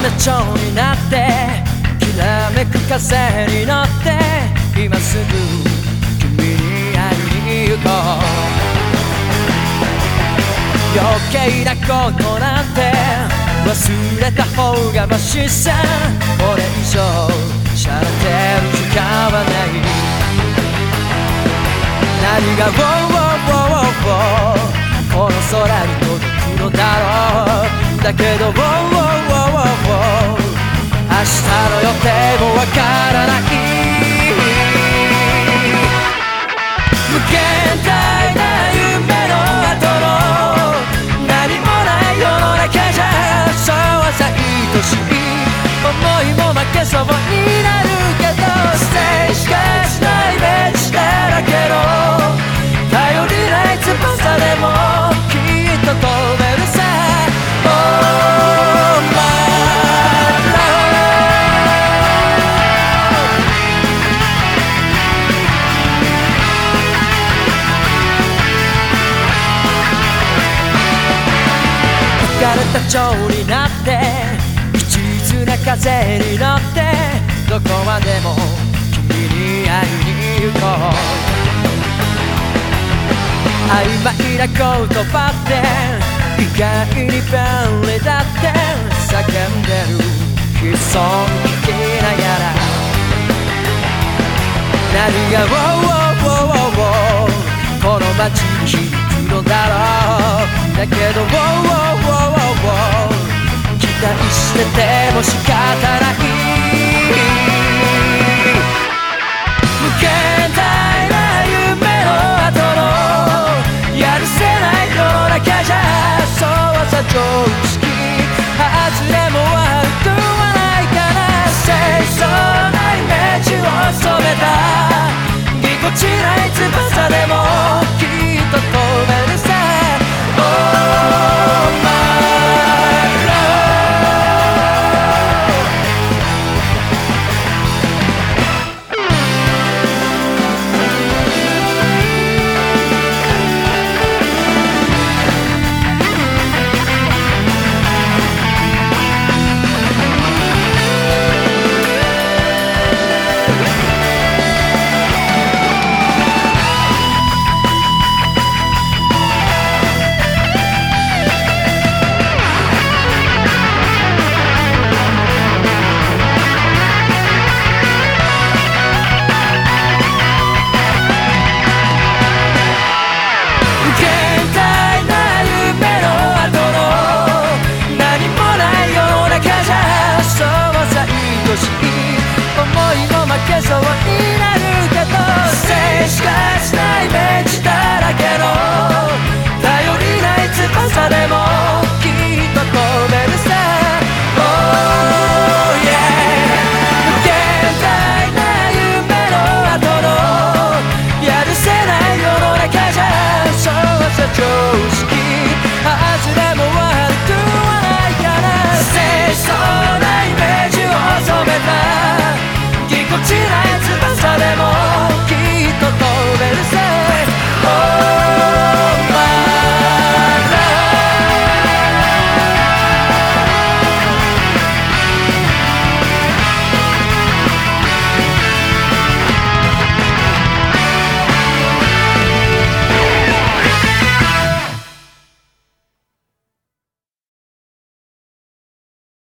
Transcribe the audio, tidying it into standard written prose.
な蝶になってきらめく風に乗って今すぐ君に会いに行こう。余計なことなんて忘れた方がマシさ。これ以上しゃれてる時間はない。何が「ウォーウォーウォーウォー」この空に届くのだろう。だけど「ウォーウォーウォーウォーウォー」明日の予定もわからない。無限大な夢の後の何もない世の中じゃそうはさ愛しい思いも負けそうになるけどステージがしないイメージだらけの頼りない翼でもきっと飛べるさ。Oh my love 浮かれた蝶になって一途な風に乗ってどこまでも君に会いに行こう。曖昧な言葉って意外に便利だって叫んでる悲壮聞きながら何が「ウォーウォーウォーウォー」この街に響くのだろう。だけど